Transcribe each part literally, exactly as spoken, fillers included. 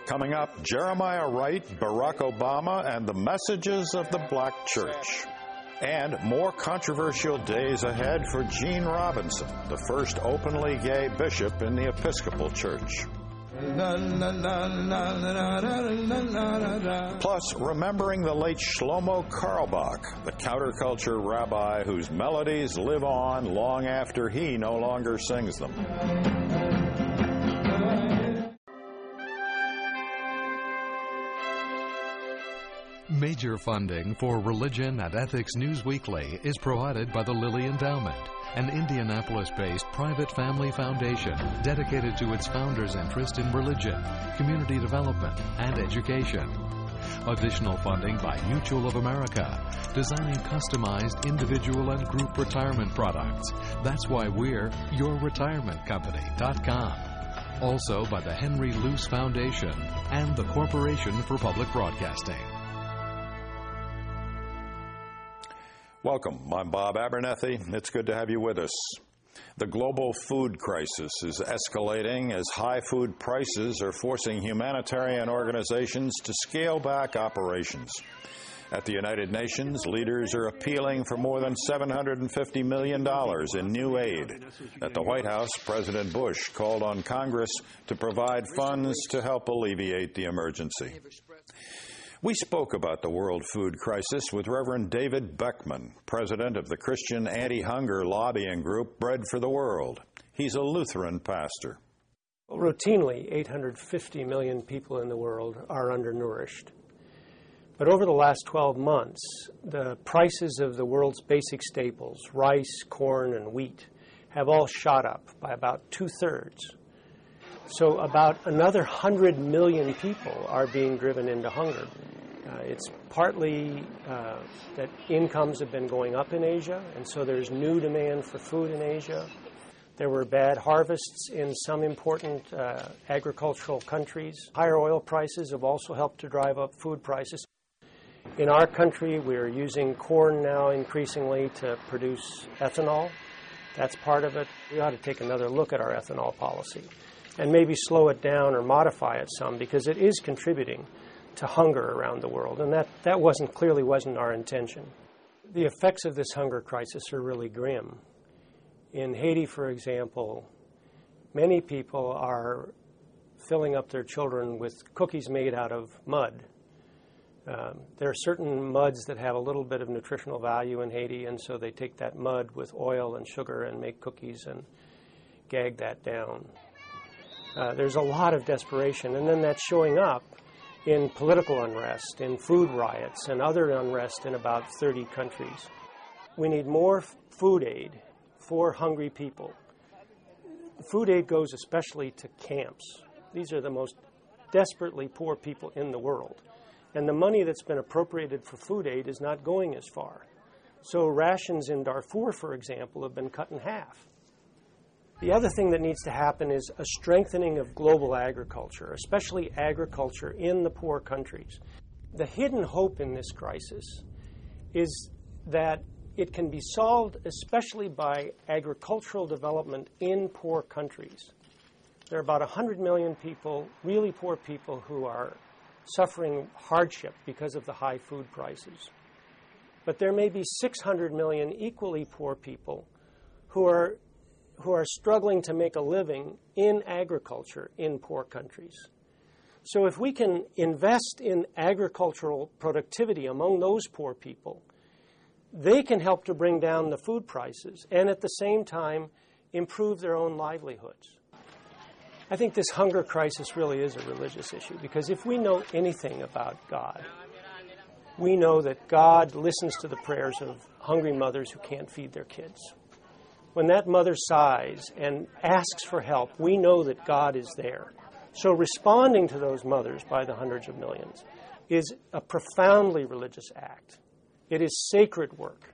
Coming up, Jeremiah Wright, Barack Obama, and the messages of the black church. And more controversial days ahead for Gene Robinson, the first openly gay bishop in the Episcopal Church. Plus, remembering the late Shlomo Carlebach, the counterculture rabbi whose melodies live on long after he no longer sings them. Major funding for Religion and Ethics News Weekly is provided by the Lilly Endowment, an Indianapolis-based private family foundation dedicated to its founders' interest in religion, community development, and education. Additional funding by Mutual of America, designing customized individual and group retirement products. That's why we're your retirement company dot com. Also by the Henry Luce Foundation and the Corporation for Public Broadcasting. Welcome. I'm Bob Abernethy. It's good to have you with us. The global food crisis is escalating as high food prices are forcing humanitarian organizations to scale back operations. At the United Nations, leaders are appealing for more than seven hundred fifty million dollars in new aid. At the White House, President Bush called on Congress to provide funds to help alleviate the emergency. We spoke about the world food crisis with Reverend David Beckman, president of the Christian anti-hunger lobbying group Bread for the World. He's a Lutheran pastor. Well, routinely, eight hundred fifty million people in the world are undernourished. But over the last twelve months, the prices of the world's basic staples, rice, corn, and wheat, have all shot up by about two-thirds. So about another one hundred million people are being driven into hunger. Uh, it's partly uh, that incomes have been going up in Asia, and so there's new demand for food in Asia. There were bad harvests in some important uh, agricultural countries. Higher oil prices have also helped to drive up food prices. In our country, we're using corn now increasingly to produce ethanol. That's part of it. We ought to take another look at our ethanol policy and maybe slow it down or modify it some, because it is contributing to hunger around the world, and that, that wasn't clearly wasn't our intention. The effects of this hunger crisis are really grim. In Haiti, for example, many people are filling up their children with cookies made out of mud. Um, there are certain muds that have a little bit of nutritional value in Haiti, and so they take that mud with oil and sugar and make cookies and gag that down. Uh, there's a lot of desperation, and then that's showing up in political unrest, in food riots, and other unrest in about thirty countries. We need more f- food aid for hungry people. Food aid goes especially to camps. These are the most desperately poor people in the world. And the money that's been appropriated for food aid is not going as far. So rations in Darfur, for example, have been cut in half. The other thing that needs to happen is a strengthening of global agriculture, especially agriculture in the poor countries. The hidden hope in this crisis is that it can be solved especially by agricultural development in poor countries. There are about one hundred million people, really poor people, who are suffering hardship because of the high food prices. But there may be six hundred million equally poor people who are who are struggling to make a living in agriculture in poor countries. So if we can invest in agricultural productivity among those poor people, they can help to bring down the food prices and at the same time improve their own livelihoods. I think this hunger crisis really is a religious issue, because if we know anything about God, we know that God listens to the prayers of hungry mothers who can't feed their kids. When that mother sighs and asks for help, we know that God is there. So responding to those mothers by the hundreds of millions is a profoundly religious act. It is sacred work.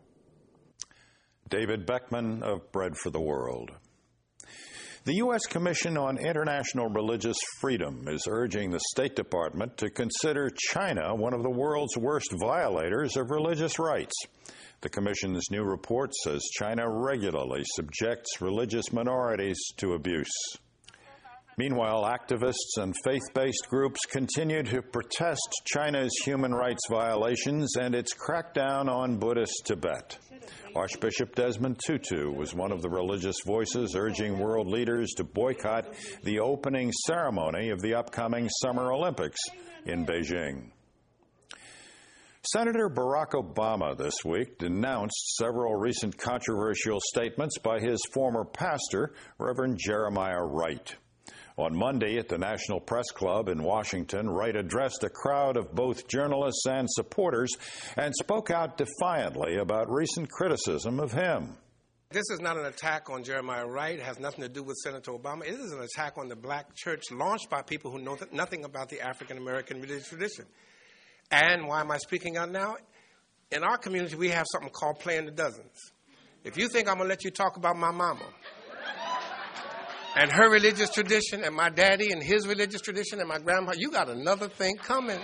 David Beckman of Bread for the World. The U S Commission on International Religious Freedom is urging the State Department to consider China one of the world's worst violators of religious rights. The Commission's new report says China regularly subjects religious minorities to abuse. Meanwhile, activists and faith-based groups continue to protest China's human rights violations and its crackdown on Buddhist Tibet. Archbishop Desmond Tutu was one of the religious voices urging world leaders to boycott the opening ceremony of the upcoming Summer Olympics in Beijing. Senator Barack Obama this week denounced several recent controversial statements by his former pastor, Reverend Jeremiah Wright. On Monday at the National Press Club in Washington, Wright addressed a crowd of both journalists and supporters and spoke out defiantly about recent criticism of him. This is not an attack on Jeremiah Wright. It has nothing to do with Senator Obama. It is an attack on the black church launched by people who know nothing about the African-American religious tradition. And why am I speaking out now? In our community, we have something called playing the dozens. If you think I'm going to let you talk about my mama and her religious tradition and my daddy and his religious tradition and my grandma, you got another thing coming.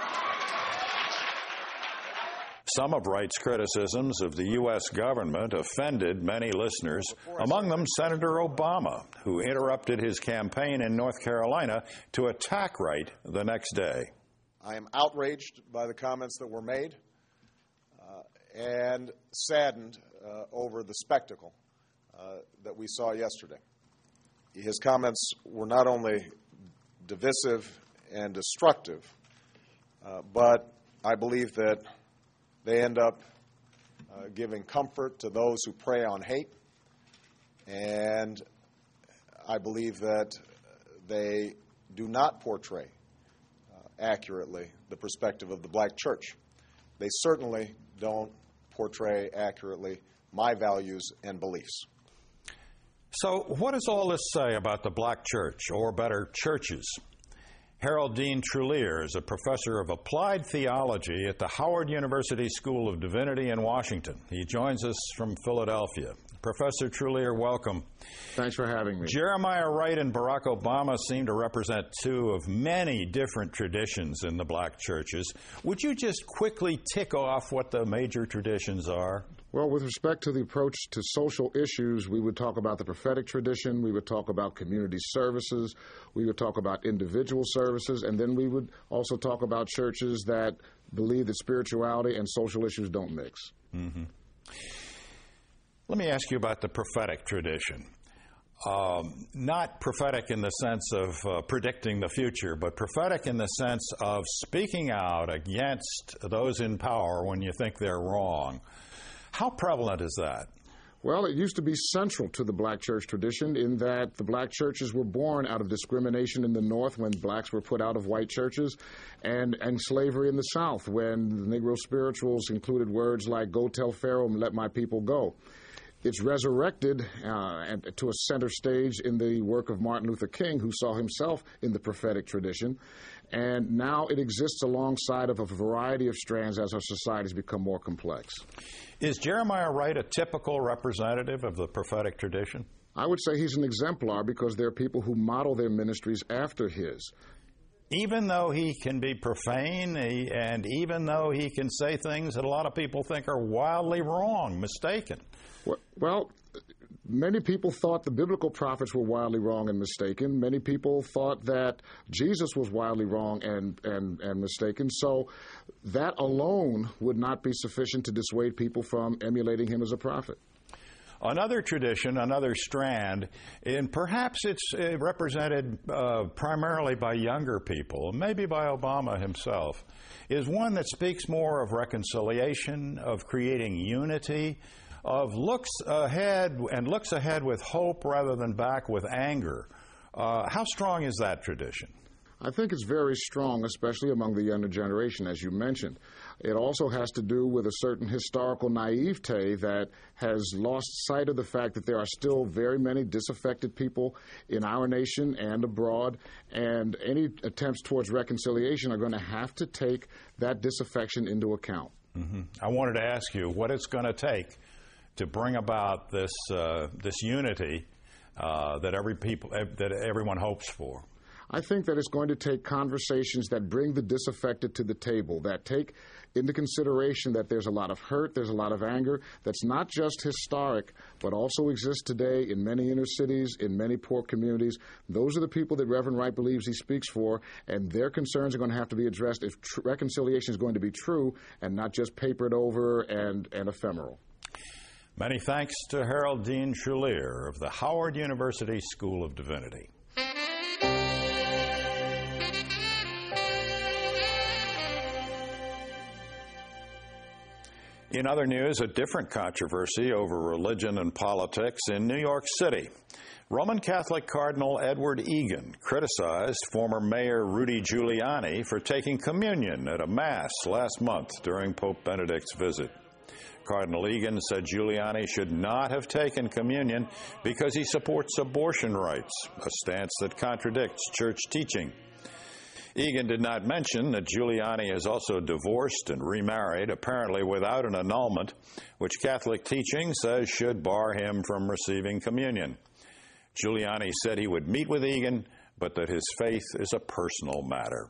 Some of Wright's criticisms of the U S government offended many listeners, among them Senator Obama, who interrupted his campaign in North Carolina to attack Wright the next day. I am outraged by the comments that were made uh, and saddened uh, over the spectacle uh, that we saw yesterday. His comments were not only divisive and destructive, uh, but I believe that they end up uh, giving comfort to those who prey on hate, and I believe that they do not portray accurately the perspective of the black church. They certainly don't portray accurately my values and beliefs. So what does all this say about the black church, or better, churches? Harold Dean Trulier is a professor of applied theology at the Howard University School of Divinity in Washington. He joins us from Philadelphia. Professor Trulier, welcome. Thanks for having me. Jeremiah Wright and Barack Obama seem to represent two of many different traditions in the black churches. Would you just quickly tick off what the major traditions are? Well, with respect to the approach to social issues, we would talk about the prophetic tradition, we would talk about community services, we would talk about individual services, and then we would also talk about churches that believe that spirituality and social issues don't mix. Mm-hmm. Let me ask you about the prophetic tradition. Um, not prophetic in the sense of uh, predicting the future, but prophetic in the sense of speaking out against those in power when you think they're wrong. How prevalent is that? Well, it used to be central to the black church tradition in that the black churches were born out of discrimination in the North when blacks were put out of white churches, and, and slavery in the South when the Negro spirituals included words like, "Go tell Pharaoh and let my people go." It's resurrected uh, to a center stage in the work of Martin Luther King, who saw himself in the prophetic tradition. And now it exists alongside of a variety of strands as our societies become more complex. Is Jeremiah Wright a typical representative of the prophetic tradition? I would say he's an exemplar because there are people who model their ministries after his. Even though he can be profane he, and even though he can say things that a lot of people think are wildly wrong, mistaken. Well, many people thought the biblical prophets were wildly wrong and mistaken. Many people thought that Jesus was wildly wrong and, and, and mistaken. So that alone would not be sufficient to dissuade people from emulating him as a prophet. Another tradition, another strand, and perhaps it's uh, represented uh, primarily by younger people, maybe by Obama himself, is one that speaks more of reconciliation, of creating unity, of looks ahead and looks ahead with hope rather than back with anger. Uh, how strong is that tradition? I think it's very strong, especially among the younger generation, as you mentioned. It also has to do with a certain historical naivete that has lost sight of the fact that there are still very many disaffected people in our nation and abroad, and any attempts towards reconciliation are going to have to take that disaffection into account. Mm-hmm. I wanted to ask you what it's going to take to bring about this uh, this unity uh, that every people that everyone hopes for. I think that it's going to take conversations that bring the disaffected to the table, that take into consideration that there's a lot of hurt, there's a lot of anger that's not just historic, but also exists today in many inner cities, in many poor communities. Those are the people that Reverend Wright believes he speaks for, and their concerns are going to have to be addressed if tr- reconciliation is going to be true and not just papered over and, and ephemeral. Many thanks to Harold Dean Shulier of the Howard University School of Divinity. In other news, a different controversy over religion and politics in New York City. Roman Catholic Cardinal Edward Egan criticized former Mayor Rudy Giuliani for taking communion at a mass last month during Pope Benedict's visit. Cardinal Egan said Giuliani should not have taken communion because he supports abortion rights, a stance that contradicts church teaching. Egan did not mention that Giuliani is also divorced and remarried, apparently without an annulment, which Catholic teaching says should bar him from receiving communion. Giuliani said he would meet with Egan, but that his faith is a personal matter.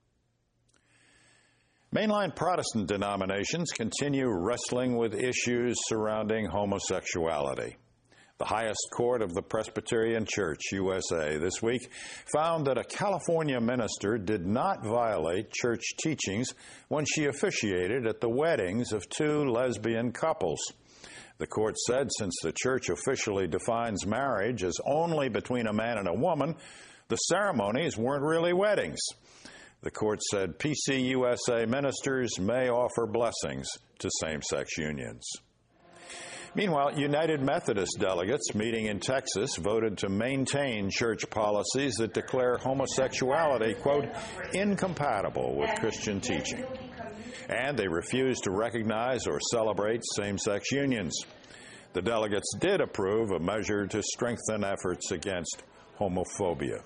Mainline Protestant denominations continue wrestling with issues surrounding homosexuality. The highest court of the Presbyterian Church, U S A, this week found that a California minister did not violate church teachings when she officiated at the weddings of two lesbian couples. The court said since the church officially defines marriage as only between a man and a woman, the ceremonies weren't really weddings. The court said P C U S A ministers may offer blessings to same-sex unions. Meanwhile, United Methodist delegates meeting in Texas voted to maintain church policies that declare homosexuality, quote, incompatible with Christian teaching. And they refused to recognize or celebrate same-sex unions. The delegates did approve a measure to strengthen efforts against homophobia.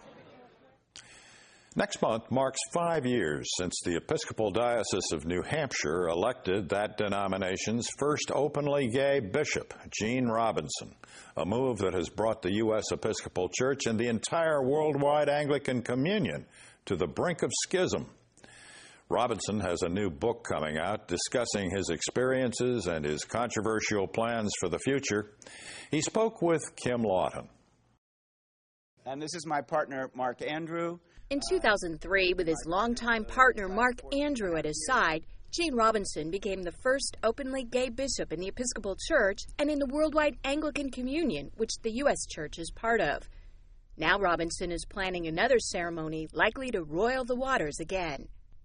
Next month marks five years since the Episcopal Diocese of New Hampshire elected that denomination's first openly gay bishop, Gene Robinson, a move that has brought the U S Episcopal Church and the entire worldwide Anglican communion to the brink of schism. Robinson has a new book coming out discussing his experiences and his controversial plans for the future. He spoke with Kim Lawton. And this is my partner, Mark Andrew. In two thousand three, with his longtime partner Mark Andrew at his side, Gene Robinson became the first openly gay bishop in the Episcopal Church and in the worldwide Anglican Communion, which the U S Church is part of. Now Robinson is planning another ceremony likely to roil the waters again.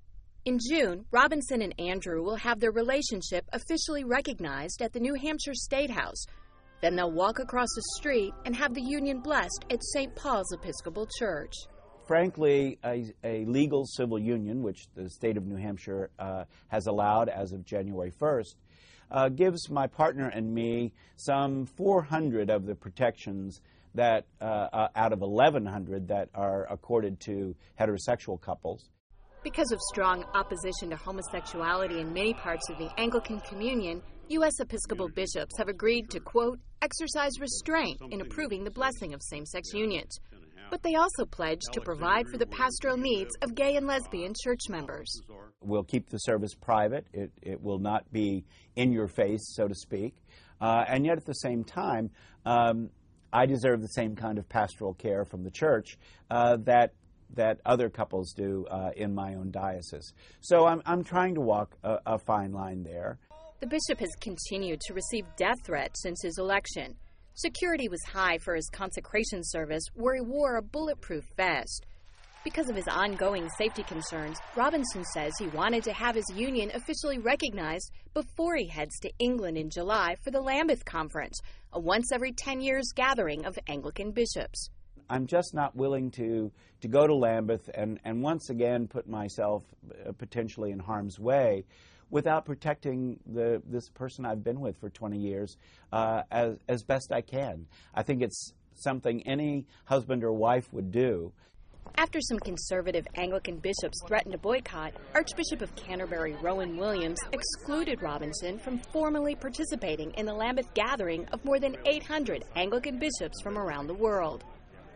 In June, Robinson and Andrew will have their relationship officially recognized at the New Hampshire State House. Then they'll walk across the street and have the union blessed at Saint Paul's Episcopal Church. Frankly, a, a legal civil union, which the state of New Hampshire uh, has allowed as of January first, uh, gives my partner and me some four hundred of the protections that uh, uh, out of eleven hundred that are accorded to heterosexual couples. Because of strong opposition to homosexuality in many parts of the Anglican Communion, U S Episcopal bishops have agreed to, quote, exercise restraint in approving the blessing of same-sex unions. But they also pledged to provide for the pastoral needs of gay and lesbian church members. We'll keep the service private. It, it will not be in your face, so to speak. Uh, and yet at the same time, um, I deserve the same kind of pastoral care from the church uh, that that other couples do uh, in my own diocese. So I'm, I'm trying to walk a, a fine line there. The bishop has continued to receive death threats since his election. Security was high for his consecration service, where he wore a bulletproof vest. Because of his ongoing safety concerns, Robinson says he wanted to have his union officially recognized before he heads to England in July for the Lambeth Conference, a once every ten years gathering of Anglican bishops. I'm just not willing to, to go to Lambeth and, and once again put myself uh, potentially in harm's way without protecting the, this person I've been with for twenty years uh, as, as best I can. I think it's something any husband or wife would do. After some conservative Anglican bishops threatened to boycott, Archbishop of Canterbury Rowan Williams excluded Robinson from formally participating in the Lambeth gathering of more than eight hundred Anglican bishops from around the world.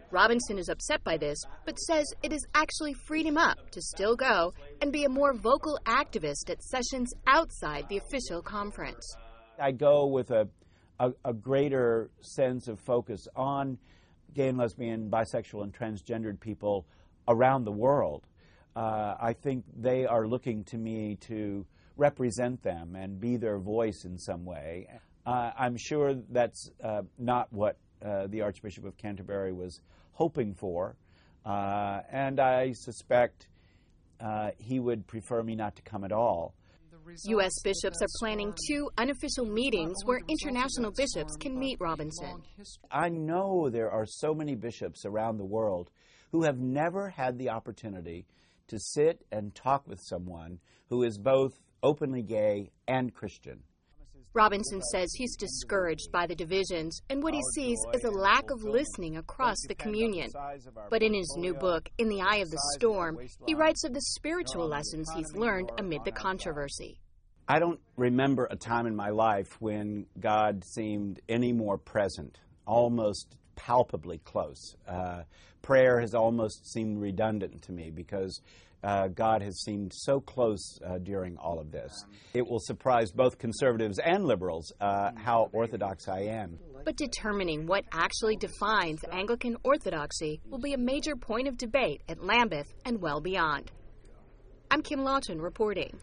Robinson is upset by this, but says it has actually freed him up to still go and be a more vocal activist at sessions outside the official conference. I go with a, a, a greater sense of focus on gay and lesbian, bisexual, and transgendered people around the world. Uh, I think they are looking to me to represent them and be their voice in some way. Uh, I'm sure that's uh, not what uh, the Archbishop of Canterbury was hoping for, uh, and I suspect uh, he would prefer me not to come at all. U S bishops are planning two unofficial meetings where international bishops can meet Robinson. I know there are so many bishops around the world who have never had the opportunity to sit and talk with someone who is both openly gay and Christian. Robinson says he's discouraged by the divisions and what he sees is a lack of listening across the communion. But in his new book, In the Eye of the Storm, he writes of the spiritual lessons he's learned amid the controversy. I don't remember a time in my life when God seemed any more present, almost palpably close. Uh, prayer has almost seemed redundant to me because Uh, God has seemed so close uh, during all of this. It will surprise both conservatives and liberals uh, how orthodox I am. But determining what actually defines Anglican orthodoxy will be a major point of debate at Lambeth and well beyond. I'm Kim Lawton reporting.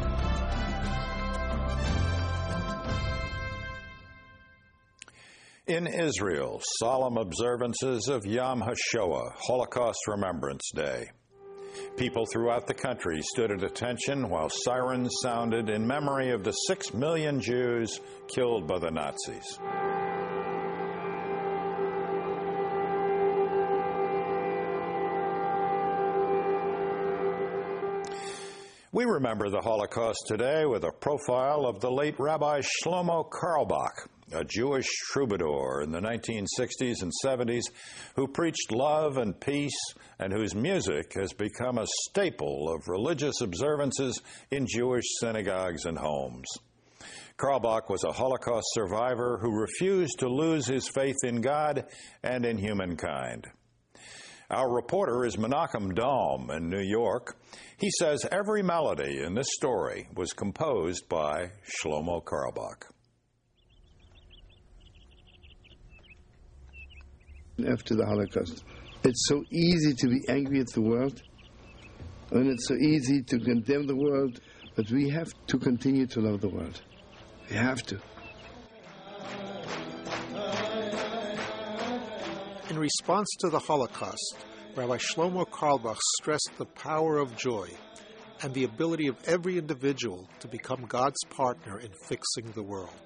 In Israel, solemn observances of Yom HaShoah, Holocaust Remembrance Day. People throughout the country stood at attention while sirens sounded in memory of the six million Jews killed by the Nazis. We remember the Holocaust today with a profile of the late Rabbi Shlomo Carlebach, a Jewish troubadour in the nineteen sixties and seventies who preached love and peace and whose music has become a staple of religious observances in Jewish synagogues and homes. Carlebach was a Holocaust survivor who refused to lose his faith in God and in humankind. Our reporter is Menachem Daum in New York. He says every melody in this story was composed by Shlomo Carlebach. After the Holocaust, it's so easy to be angry at the world, and it's so easy to condemn the world, but we have to continue to love the world. We have to. In response to the Holocaust, Rabbi Shlomo Carlebach stressed the power of joy and the ability of every individual to become God's partner in fixing the world.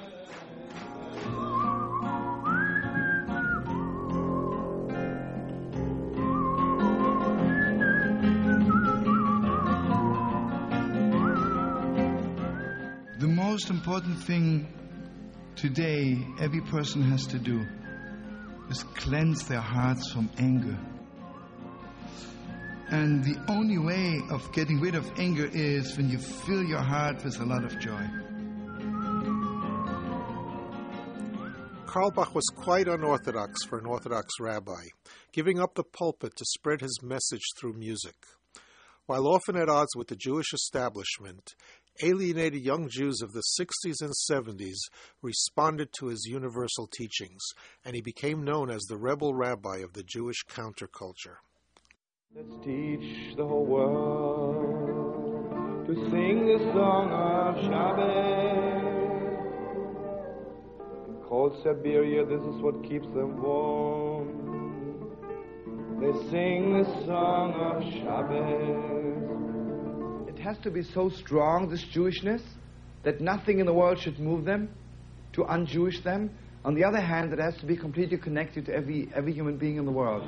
The most important thing today every person has to do is cleanse their hearts from anger. And the only way of getting rid of anger is when you fill your heart with a lot of joy. Carlebach was quite unorthodox for an Orthodox rabbi, giving up the pulpit to spread his message through music. While often at odds with the Jewish establishment, alienated young Jews of the sixties and seventies responded to his universal teachings, and he became known as the rebel rabbi of the Jewish counterculture. Let's teach the whole world to sing the song of Shabbat. In cold Siberia, this is what keeps them warm. They sing the song of Shabbat. It has to be so strong, this Jewishness, that nothing in the world should move them, to un-Jewish them. On the other hand, it has to be completely connected to every, every human being in the world.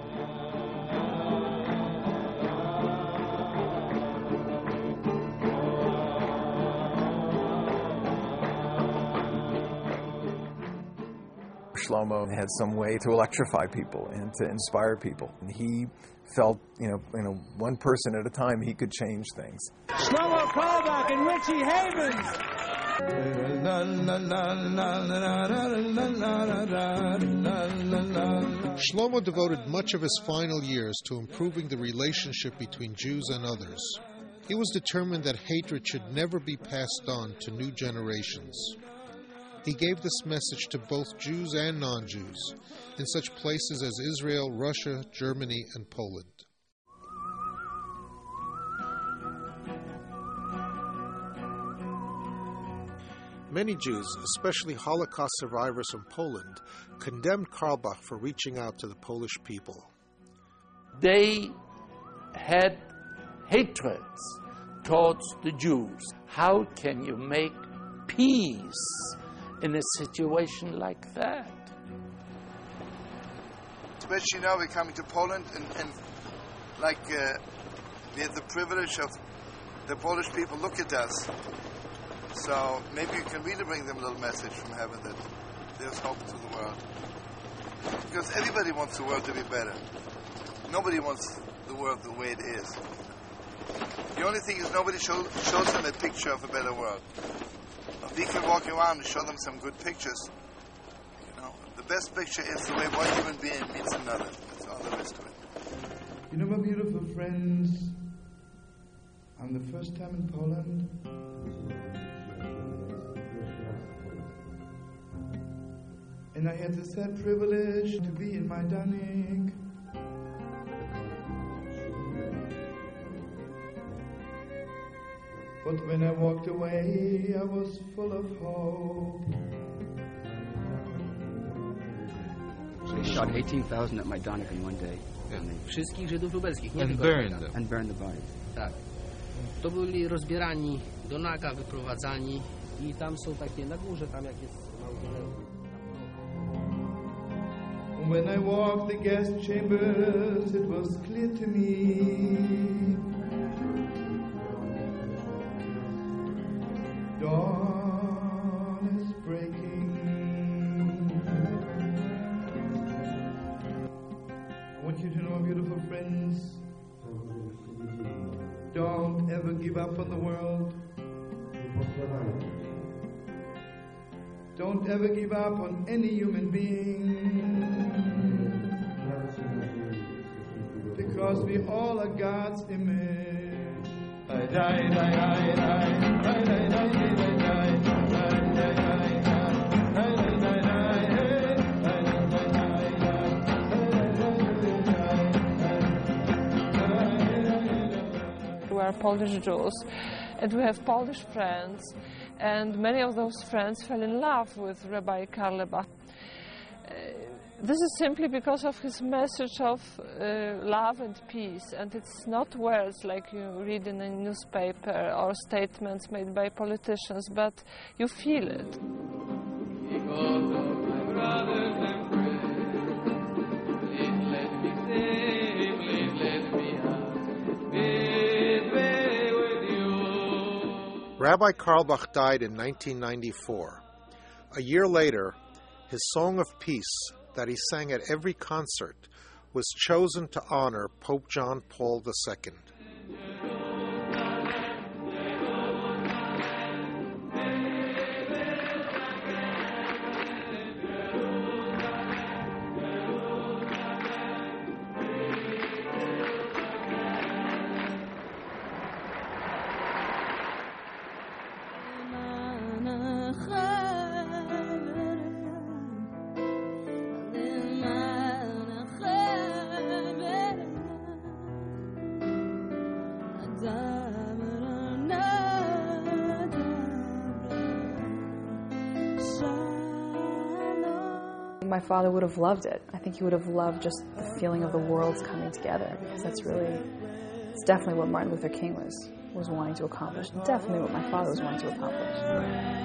Shlomo had some way to electrify people and to inspire people. And he felt, you know, you know, one person at a time, he could change things. Shlomo Carlebach and Richie Havens. Shlomo devoted much of his final years to improving the relationship between Jews and others. He was determined that hatred should never be passed on to new generations. He gave this message to both Jews and non-Jews in such places as Israel, Russia, Germany, and Poland. Many Jews, especially Holocaust survivors from Poland, condemned Carlebach for reaching out to the Polish people. They had hatred towards the Jews. How can you make peace in a situation like that? Especially now we're coming to Poland, and, and like uh, we have the privilege of the Polish people look at us. So maybe you can really bring them a little message from heaven that there's hope to the world. Because everybody wants the world to be better. Nobody wants the world the way it is. The only thing is nobody show, shows them a picture of a better world. If we can walk around and show them some good pictures, you know, the best picture is the way one human being meets another. That's all there is to it. You know, my beautiful friends, I'm the first time in Poland. And I had the sad privilege to be in Majdanek. But when I walked away, I was full of hope. So they shot eighteen thousand at Majdanek in one day. Wszystkich Żydów lubelskich, nie And tylko burned Żydów. them. And burned the bodies. Tak. To byli rozbierani do naga, wyprowadzani i tam są takie na górze, tam jak jest mauzoleum. When I walked the gas chambers, it was clear to me. Dawn is breaking. I want you to know, beautiful friends, don't ever give up on the world. Don't ever give up on any human being, because we all are God's image. We are Polish Jews, and we have Polish friends, and many of those friends fell in love with Rabbi Carlebach. Uh, this is simply because of his message of uh, love and peace, and it's not words like you read in a newspaper or statements made by politicians, but you feel it. Rabbi Carlebach died in nineteen ninety-four. A year later, his Song of Peace that he sang at every concert was chosen to honor Pope John Paul the Second. My father would have loved it. I think he would have loved just the feeling of the worlds coming together, because that's really, it's definitely what Martin Luther King was, was wanting to accomplish. Definitely what my father was wanting to accomplish.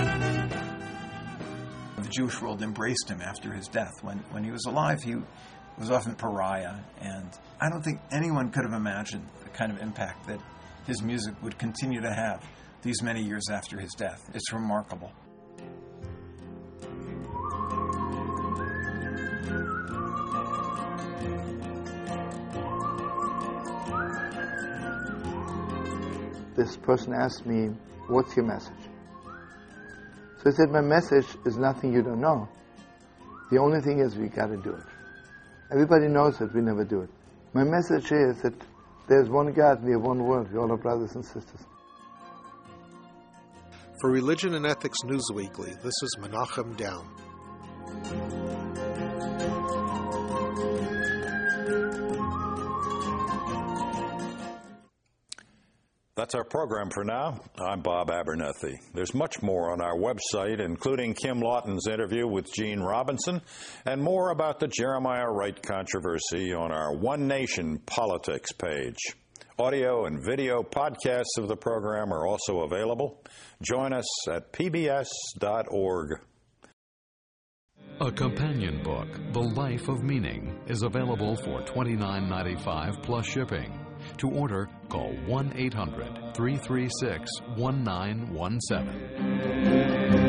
Jewish world embraced him after his death. When when he was alive, he was often pariah, and I don't think anyone could have imagined the kind of impact that his music would continue to have these many years after his death. It's remarkable. This person asked me, "What's your message?" So I said, "My message is nothing you don't know. The only thing is we got to do it. Everybody knows that we never do it. My message is that there's one God, we have one world, we all are brothers and sisters." For Religion and Ethics Newsweekly, this is Menachem Down. That's our program for now. I'm Bob Abernethy. There's much more on our website, including Kim Lawton's interview with Gene Robinson, and more about the Jeremiah Wright controversy on our One Nation Politics page. Audio and video podcasts of the program are also available. Join us at P B S dot org. A companion book, The Life of Meaning, is available for twenty-nine ninety-five plus shipping. To order, call one eight hundred, three three six, one nine one seven.